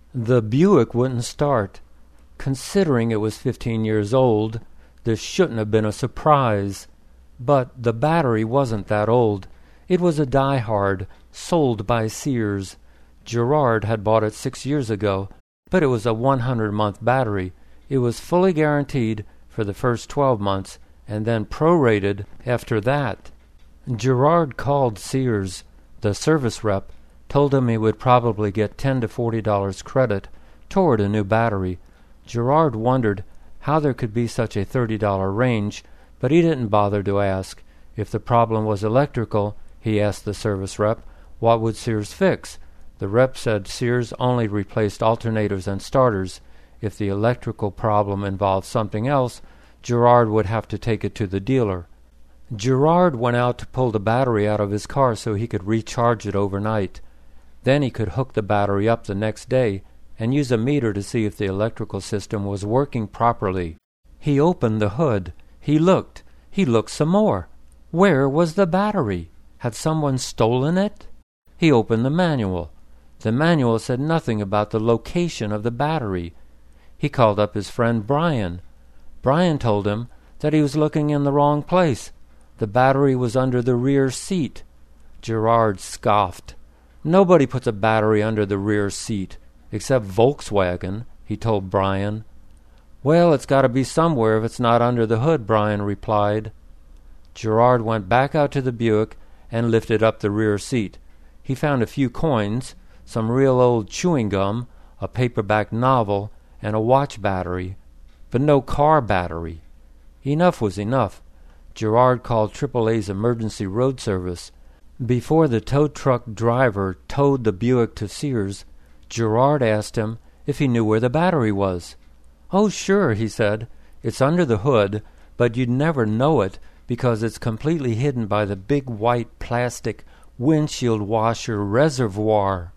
The Buick wouldn't start. Considering it was 15 years old, this shouldn't have been a surprise. But the battery wasn't that old. It was a die-hard, sold by Sears. Gerard had bought it 6 years ago, but it was a 100-month battery. It was fully guaranteed for the first 12 months, and then prorated after that. Gerard called Sears. The service rep told him he would probably get $10 to $40 credit toward a new battery. Gerard wondered how there could be such a $30 range, but he didn't bother to ask. If the problem was electrical, he asked the service rep, what would Sears fix? The rep said Sears only replaced alternators and starters. If the electrical problem involved something else, Gerard would have to take it to the dealer. Gerard went out to pull the battery out of his car so he could recharge it overnight. Then he could hook the battery up the next day and use a meter to see if the electrical system was working properly. He opened the hood. He looked. He looked some more. Where was the battery? Had someone stolen it? He opened the manual. The manual said nothing about the location of the battery. He called up his friend Brian. Brian told him that he was looking in the wrong place. The battery was under the rear seat. Gerard scoffed. Nobody puts a battery under the rear seat, except Volkswagen, he told Brian. Well, it's got to be somewhere if it's not under the hood, Brian replied. Gerard went back out to the Buick and lifted up the rear seat. He found a few coins, some real old chewing gum, a paperback novel, and a watch battery, but no car battery. Enough was enough. Gerard called AAA's emergency road service. Before the tow truck driver towed the Buick to Sears, Gerard asked him if he knew where the battery was. Oh, sure, he said. It's under the hood, but you'd never know it because it's completely hidden by the big white plastic windshield washer reservoir.